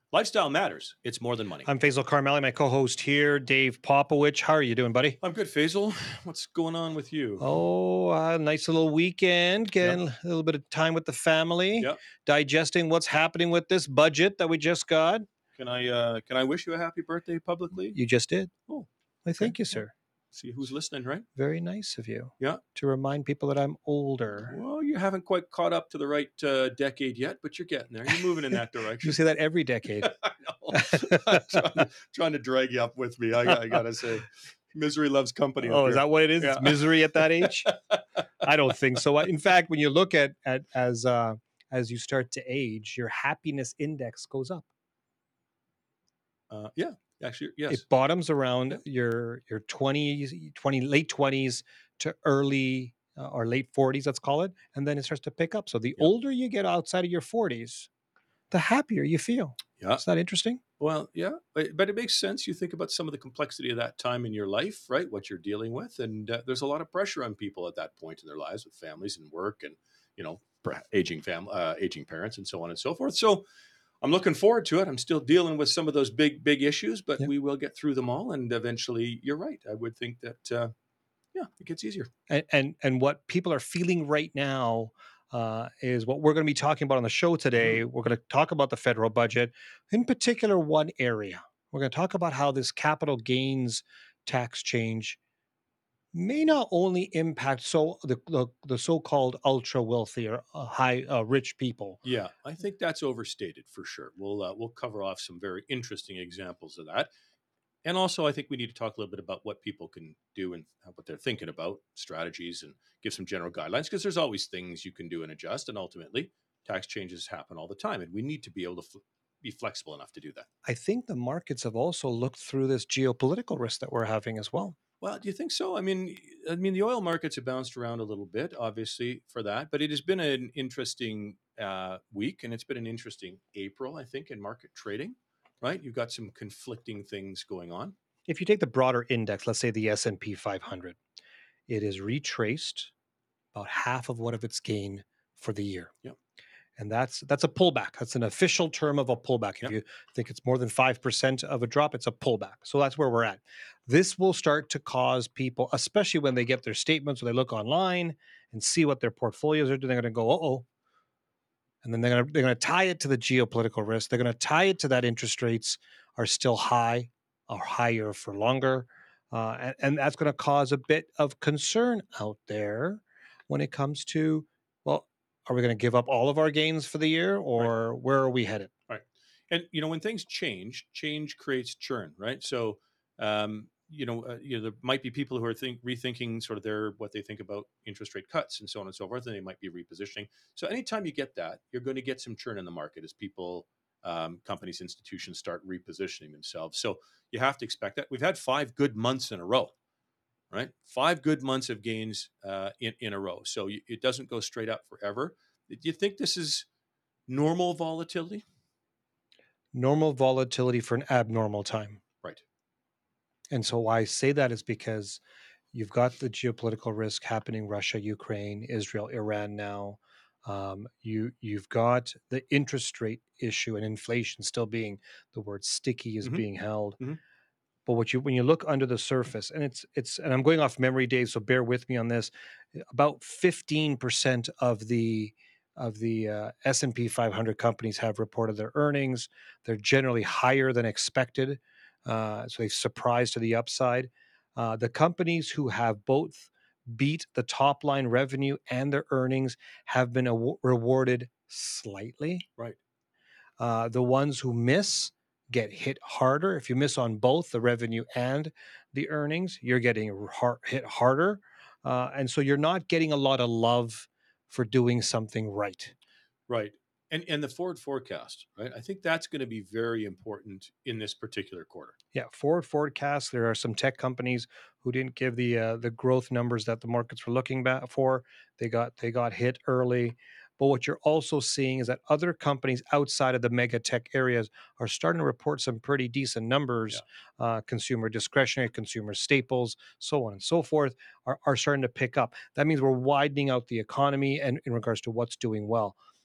Lifestyle matters. It's more than money. I'm Faisal Carmeli, my co-host here, Dave Popowich. How are you doing, buddy? I'm good, Faisal. What's going on with you? Oh, nice little weekend, Yeah, getting a little bit of time with the family, yeah. digesting what's happening with this budget that we just got. Can I wish you a happy birthday publicly? You just did. Oh, I okay. thank you, Well, sir. see who's listening, right? Very nice of you Yeah. to remind people that I'm older. Well, you haven't quite caught up to the right decade yet, but you're getting there. You're moving in that You direction. say that every decade. I know. I'm trying to drag you up with me. I gotta say, misery loves company up Oh, is here. that what it is? It's Yeah. misery at that age? I don't think so. In fact, when you look at as you start to age, your happiness index goes up. Yeah. Actually, yes. It bottoms Yeah. around your 20s, 20 late 20s to early or late 40s, let's call it, and then it starts to pick up. So the Yeah. older you get outside of your 40s, the happier you feel. Yeah. Is that interesting? Well, yeah, but it makes sense. You think about some of the complexity of that time in your life, right? What you're dealing with, and there's a lot of pressure on people at that point in their lives with families and work, and aging parents, and so on and so forth. So I'm looking forward to it. I'm still dealing with some of those big issues, but Yeah. we will get through them all, and eventually, you're right. I would think that yeah, it gets easier. And what people are feeling right now is what we're going to be talking about on the show Hmm. today. We're going to talk about the federal budget, in particular, one area. We're going to talk about how this capital gains tax change may not only impact the so-called ultra wealthy or high rich people. Yeah, I think that's overstated for sure. We'll cover off some very interesting examples of that. And also, I think we need to talk a little bit about what people can do and what they're thinking about, strategies, and give some general guidelines because there's always things you can do and adjust. And ultimately, tax changes happen all the time. And we need to be able to be flexible enough to do that. I think the markets have also looked through this geopolitical risk that we're having as well. Well, do you think so? I mean, the oil markets have bounced around a little bit, obviously, for that, but it has been an interesting week, and it's been an interesting April, I think, in market trading. Right? You've got some conflicting things going on. If you take the broader index, let's say the S&P 500, it is retraced about half of what of its gain for the year. Yeah, And that's a pullback. That's an official term of a pullback. If yeah, you think it's more than 5% of a drop, it's a pullback. So that's where we're at. This will start to cause people, especially when they get their statements or they look online and see what their portfolios are doing, they're going to go, oh, and then they're going to tie it to the geopolitical risk. They're going to tie it to that interest rates are still high or higher for longer, and that's going to cause a bit of concern out there when it comes to, well, are we going to give up all of our gains for the year, right. or where are we headed? Right. And when things change creates churn, right? So there might be people who are rethinking sort of their what they think about interest rate cuts and so on and so forth, and they might be repositioning. So anytime you get that, you're going to get some churn in the market as people, companies, institutions start repositioning themselves. So you have to expect that. We've had 5 good months in a row, right? 5 good months of gains in a row. So it doesn't go straight up forever. Do you think this is normal volatility? Normal volatility for an abnormal time. Right. And so why I say that is because you've got the geopolitical risk happening: Russia, Ukraine, Israel, Iran now. You've got the interest rate issue and inflation still being the word sticky is Hmm. being held. Hmm. But when you look under the surface, and it's and I'm going off memory, Dave, so bear with me on this. About 15% of the S&P 500 companies have reported their earnings. They're generally higher than expected, so they've surprised to the upside. The companies who have both beat the top line revenue and their earnings have been rewarded slightly. Right. The ones who miss get hit harder. If you miss on both the revenue and the earnings, you're getting hit harder. And so you're not getting a lot of love for doing something right. Right. And the forward forecast, right? I think that's going to be very important in this particular quarter. Yeah, forward forecasts. There are some tech companies who didn't give the growth numbers that the markets were looking back for. They got hit early. But what you're also seeing is that other companies outside of the mega tech areas are starting to report some pretty decent Yeah. numbers. Consumer discretionary, consumer staples, so on and so forth, are starting to pick up. That means we're widening out the economy and in regards to what's doing well.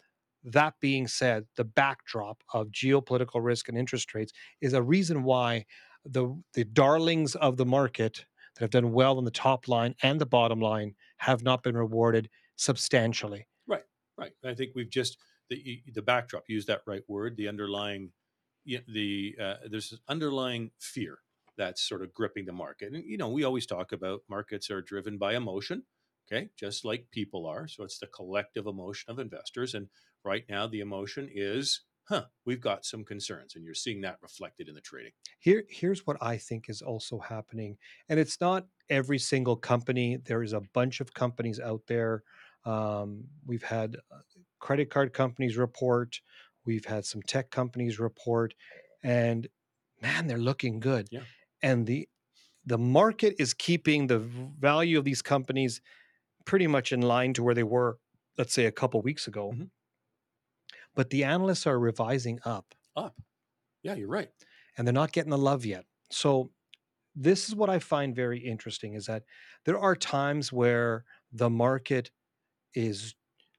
That being said, the backdrop of geopolitical risk and interest rates is a reason why the darlings of the market that have done well on the top line and the bottom line have not been rewarded substantially. Right, right. I think we've just the backdrop. Use that right word. The underlying, there's this underlying fear that's sort of gripping the market. And we always talk about markets are driven by emotion. Okay, just like people are. So it's the collective emotion of investors. And right now, the emotion is, we've got some concerns, and you're seeing that reflected in the trading. Here's what I think is also happening, and it's not every single company. There is a bunch of companies out there. We've had credit card companies report. We've had some tech companies report, and man, they're looking good. Yeah. And the market is keeping the value of these companies pretty much in line to where they were, let's say, a couple weeks ago. Mhm. But the analysts are revising up, Up. Yeah, you're right. and they're not getting the love yet. So this is what I find very interesting is that there are times where the market is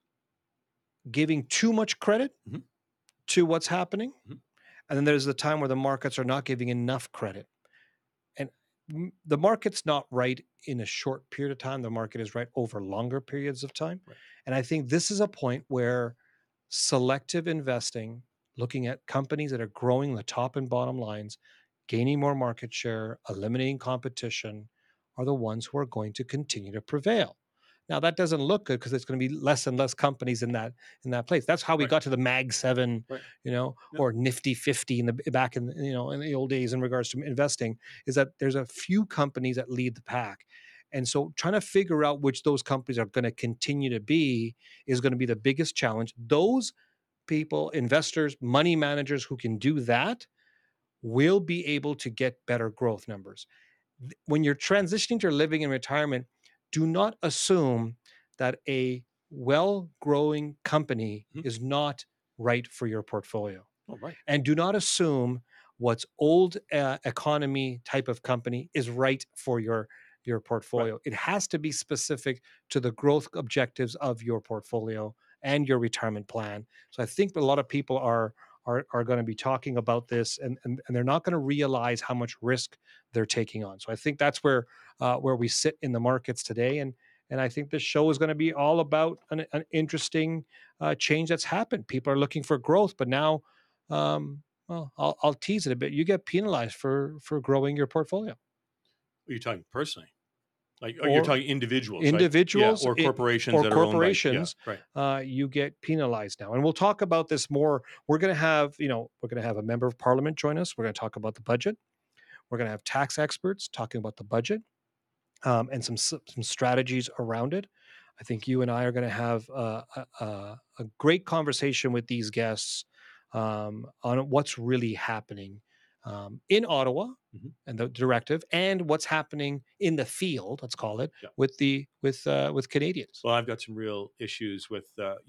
giving too much credit Mhm. to what's happening. Mhm. And then there's the time where the markets are not giving enough credit. And the market's not right in a short period of time. The market is right over longer periods of time. Right. And I think this is a point where selective investing, looking at companies that are growing the top and bottom lines, gaining more market share, eliminating competition, are the ones who are going to continue to prevail. Now that doesn't look good because there's going to be less and less companies in that place. That's how we Right. got to the Mag 7, Right. Yeah. or Nifty 50 in the back in the old days in regards to investing, is that there's a few companies that lead the pack. And so trying to figure out which those companies are going to continue to be is going to be the biggest challenge. Those people, investors, money managers who can do that will be able to get better growth numbers. When you're transitioning to living in retirement, do not assume that a well growing company Mhm. is not right for your portfolio. Oh, right. And do not assume what's old economy type of company is right for your Right. portfolio. It has to be specific to the growth objectives of your portfolio and your retirement plan. So I think a lot of people are going to be talking about this, and they're not going to realize how much risk they're taking on. So I think that's where we sit in the markets today, and I think this show is going to be all about an interesting change that's happened. People are looking for growth, but now, well, I'll tease it a bit. You get penalized for growing your portfolio, Are you talking personally? Like, oh, you're or talking individuals, right? Yeah, individuals or corporations or that are owned by, yeah, corporations. right. You get penalized now, and we'll talk about this more. We're going to have a member of parliament join us. We're going to talk about the budget. We're going to have tax experts talking about the budget, and some strategies around it. I think you and I are going to have a great conversation with these guests on what's really happening in Ottawa Mhm. and the directive, and what's happening in the field. Let's call it Yeah. with Canadians. Well, I've got some real issues with,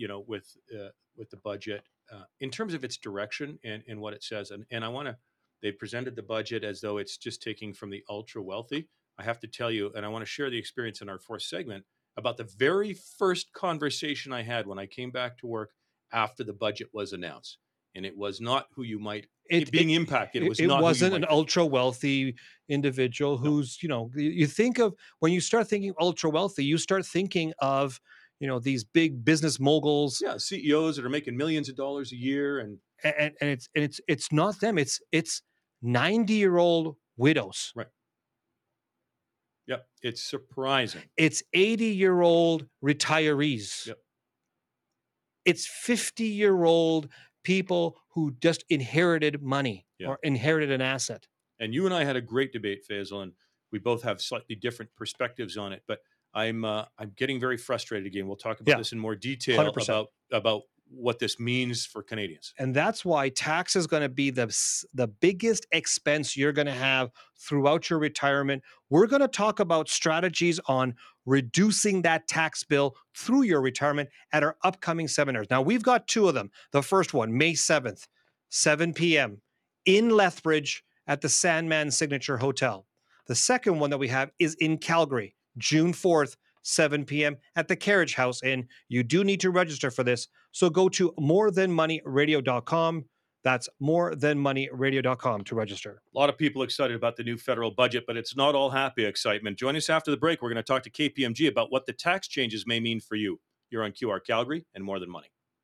with the budget in terms of its direction and what it says. And I want to. They presented the budget as though it's just taking from the ultra wealthy. I have to tell you, and I want to share the experience in our fourth segment about the very first conversation I had when I came back to work after the budget was announced, and it was not who you might It it it being impacted. It was it not who you wasn't an might think. ultra wealthy individual No. who's, you think of, when you start thinking ultra wealthy, you start thinking of, these big business moguls, Yeah, CEOs that are making millions of dollars a year, and and it's not them. It's 90-year-old widows. right. Yep, it's surprising. It's 80-year-old retirees. Yep. It's 50-year-old people who just inherited money Yeah. or inherited an asset. And you and I had a great debate, Faisal, and we both have slightly different perspectives on it. But I'm getting very frustrated again. We'll talk about Yeah, this in more detail 100%. about what this means for Canadians. And that's why tax is going to be the biggest expense you're going to have throughout your retirement. We're going to talk about strategies on reducing that tax bill through your retirement at our upcoming seminars. Now, we've got two of them. The first one, May 7th, 7 p.m. in Lethbridge at the Sandman Signature Hotel. The second one that we have is in Calgary, June 4th, 7 p.m. at the Carriage House Inn. You do need to register for this, so go to morethanmoneyradio.com. That's morethanmoneyradio.com to register. A lot of people excited about the new federal budget, but it's not all happy excitement. Join us after the break. We're going to talk to KPMG about what the tax changes may mean for you. You're on QR Calgary and More Than Money.